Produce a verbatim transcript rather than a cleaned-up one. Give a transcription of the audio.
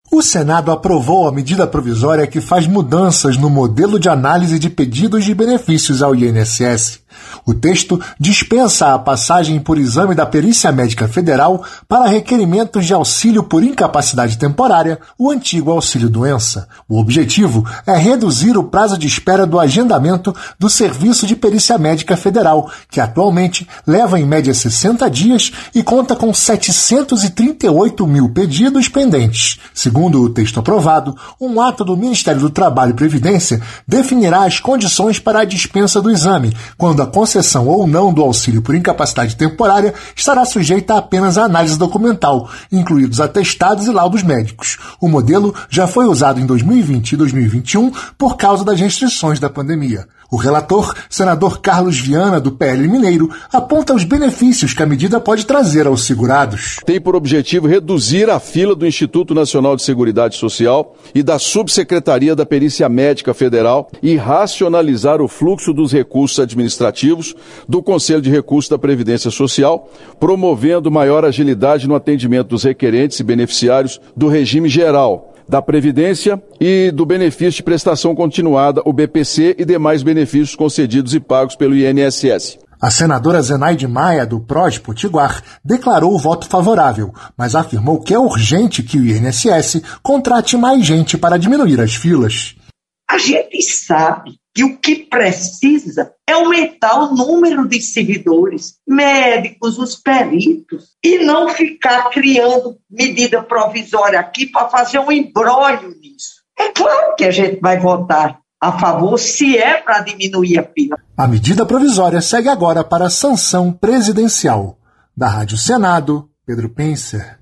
O Senado aprovou a medida provisória que faz mudanças no modelo de análise de pedidos de benefícios ao I N S S. O texto dispensa a passagem por exame da Perícia Médica Federal para requerimentos de auxílio por incapacidade temporária, o antigo auxílio-doença. O objetivo é reduzir o prazo de espera do agendamento do Serviço de Perícia Médica Federal, que atualmente leva em média sessenta dias e conta com setecentos e trinta e oito mil pedidos pendentes. Segundo o texto aprovado, um ato do Ministério do Trabalho e Previdência definirá as condições para a dispensa do exame, quando a concessão ou não do auxílio por incapacidade temporária estará sujeita apenas à análise documental, incluídos atestados e laudos médicos. O modelo já foi usado em dois mil e vinte e dois mil e vinte e um por causa das restrições da pandemia. O relator, senador Carlos Viana, do P L Mineiro, aponta os benefícios que a medida pode trazer aos segurados. Tem por objetivo reduzir a fila do Instituto Nacional de Seguridade Social e da Subsecretaria da Perícia Médica Federal e racionalizar o fluxo dos recursos administrativos do Conselho de Recursos da Previdência Social, promovendo maior agilidade no atendimento dos requerentes e beneficiários do regime geral da Previdência e do benefício de prestação continuada, o B P C, e demais benefícios concedidos e pagos pelo I N S S. A senadora Zenaide Maia, do P R O de Potiguar, declarou o voto favorável, mas afirmou que é urgente que o I N S S contrate mais gente para diminuir as filas. A gente sabe que o que precisa é aumentar o número de servidores, médicos, os peritos, e não ficar criando medida provisória aqui para fazer um imbróglio nisso. É claro que a gente vai votar a favor se é para diminuir a fila. A medida provisória segue agora para a sanção presidencial. Da Rádio Senado, Pedro Penser.